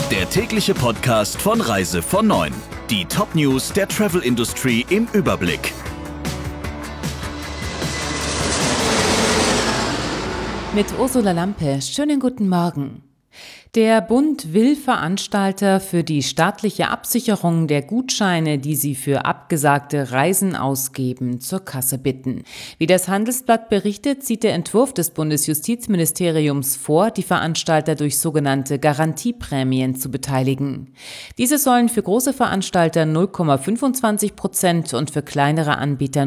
Der tägliche Podcast von Reise von 9. Die Top-News der Travel-Industrie im Überblick. Mit Ursula Lampe. Schönen guten Morgen. Der Bund will Veranstalter für die staatliche Absicherung der Gutscheine, die sie für abgesagte Reisen ausgeben, zur Kasse bitten. Wie das Handelsblatt berichtet, sieht der Entwurf des Bundesjustizministeriums vor, die Veranstalter durch sogenannte Garantieprämien zu beteiligen. Diese sollen für große Veranstalter 0,25% und für kleinere Anbieter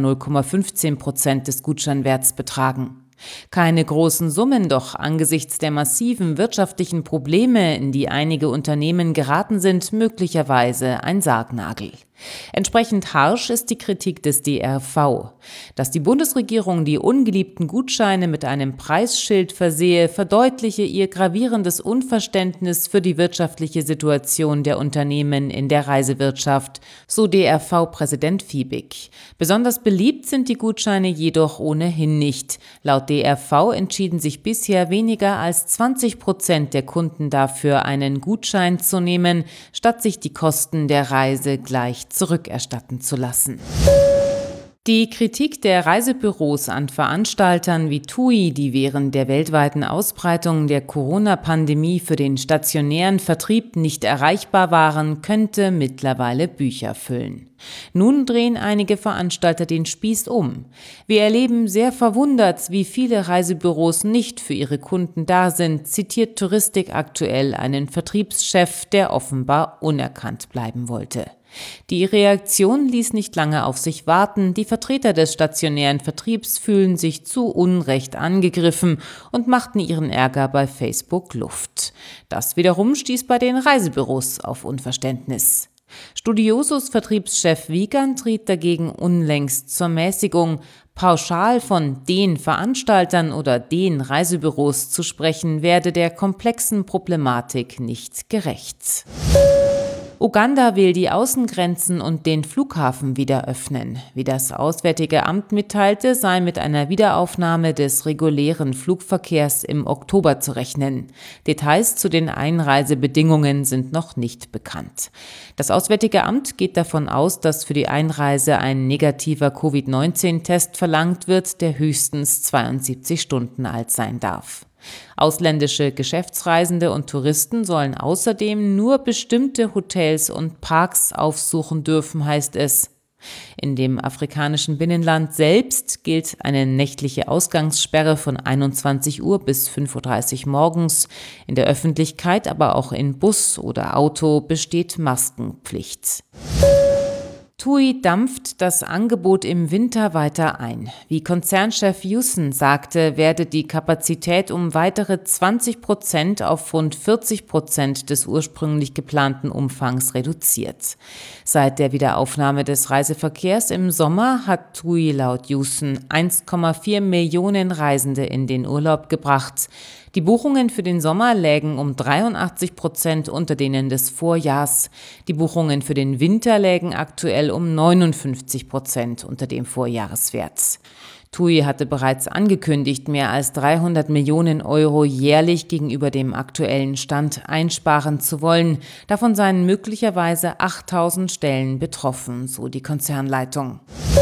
0,15% des Gutscheinwerts betragen. Keine großen Summen, doch angesichts der massiven wirtschaftlichen Probleme, in die einige Unternehmen geraten sind, möglicherweise ein Sargnagel. Entsprechend harsch ist die Kritik des DRV. Dass die Bundesregierung die ungeliebten Gutscheine mit einem Preisschild versehe, verdeutliche ihr gravierendes Unverständnis für die wirtschaftliche Situation der Unternehmen in der Reisewirtschaft, so DRV-Präsident Fiebig. Besonders beliebt sind die Gutscheine jedoch ohnehin nicht. Laut DRV entschieden sich bisher weniger als 20% der Kunden dafür, einen Gutschein zu nehmen, statt sich die Kosten der Reise gleich zurückerstatten zu lassen. Die Kritik der Reisebüros an Veranstaltern wie TUI, die während der weltweiten Ausbreitung der Corona-Pandemie für den stationären Vertrieb nicht erreichbar waren, könnte mittlerweile Bücher füllen. Nun drehen einige Veranstalter den Spieß um. Wir erleben sehr verwundert, wie viele Reisebüros nicht für ihre Kunden da sind, zitiert Touristik aktuell einen Vertriebschef, der offenbar unerkannt bleiben wollte. Die Reaktion ließ nicht lange auf sich warten. Die Vertreter des stationären Vertriebs fühlen sich zu Unrecht angegriffen und machten ihren Ärger bei Facebook Luft. Das wiederum stieß bei den Reisebüros auf Unverständnis. Studiosus Vertriebschef Wiegand riet dagegen unlängst zur Mäßigung. Pauschal von den Veranstaltern oder den Reisebüros zu sprechen, werde der komplexen Problematik nicht gerecht. Uganda will die Außengrenzen und den Flughafen wieder öffnen. Wie das Auswärtige Amt mitteilte, sei mit einer Wiederaufnahme des regulären Flugverkehrs im Oktober zu rechnen. Details zu den Einreisebedingungen sind noch nicht bekannt. Das Auswärtige Amt geht davon aus, dass für die Einreise ein negativer Covid-19-Test verlangt wird, der höchstens 72 Stunden alt sein darf. Ausländische Geschäftsreisende und Touristen sollen außerdem nur bestimmte Hotels und Parks aufsuchen dürfen, heißt es. In dem afrikanischen Binnenland selbst gilt eine nächtliche Ausgangssperre von 21 Uhr bis 5:30 Uhr morgens. In der Öffentlichkeit, aber auch in Bus oder Auto besteht Maskenpflicht. TUI dampft das Angebot im Winter weiter ein. Wie Konzernchef Yusen sagte, werde die Kapazität um weitere 20% auf rund 40% des ursprünglich geplanten Umfangs reduziert. Seit der Wiederaufnahme des Reiseverkehrs im Sommer hat TUI laut Yusen 1,4 Millionen Reisende in den Urlaub gebracht. Die Buchungen für den Sommer lägen um 83% unter denen des Vorjahrs. Die Buchungen für den Winter lägen aktuell um 59% unter dem Vorjahreswert. TUI hatte bereits angekündigt, mehr als 300 Millionen Euro jährlich gegenüber dem aktuellen Stand einsparen zu wollen. Davon seien möglicherweise 8000 Stellen betroffen, so die Konzernleitung.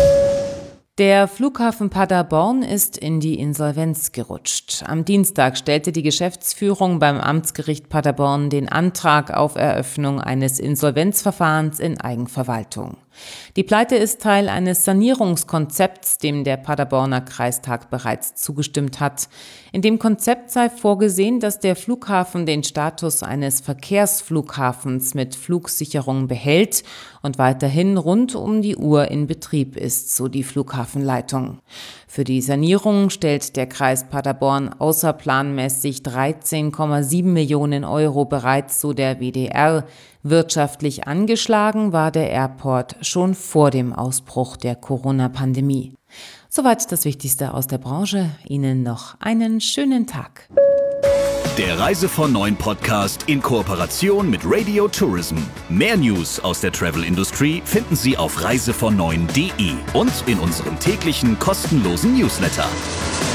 Der Flughafen Paderborn ist in die Insolvenz gerutscht. Am Dienstag stellte die Geschäftsführung beim Amtsgericht Paderborn den Antrag auf Eröffnung eines Insolvenzverfahrens in Eigenverwaltung. Die Pleite ist Teil eines Sanierungskonzepts, dem der Paderborner Kreistag bereits zugestimmt hat. In dem Konzept sei vorgesehen, dass der Flughafen den Status eines Verkehrsflughafens mit Flugsicherung behält und weiterhin rund um die Uhr in Betrieb ist, so die Flughafenleitung. Für die Sanierung stellt der Kreis Paderborn außerplanmäßig 13,7 Millionen Euro bereit, so der WDR. Wirtschaftlich angeschlagen war der Airport schon vor dem Ausbruch der Corona-Pandemie. Soweit das Wichtigste aus der Branche. Ihnen noch einen schönen Tag. Der Reise von 9 Podcast in Kooperation mit Radio Tourism. Mehr News aus der Travel-Industrie finden Sie auf reisevon9.de und in unserem täglichen kostenlosen Newsletter.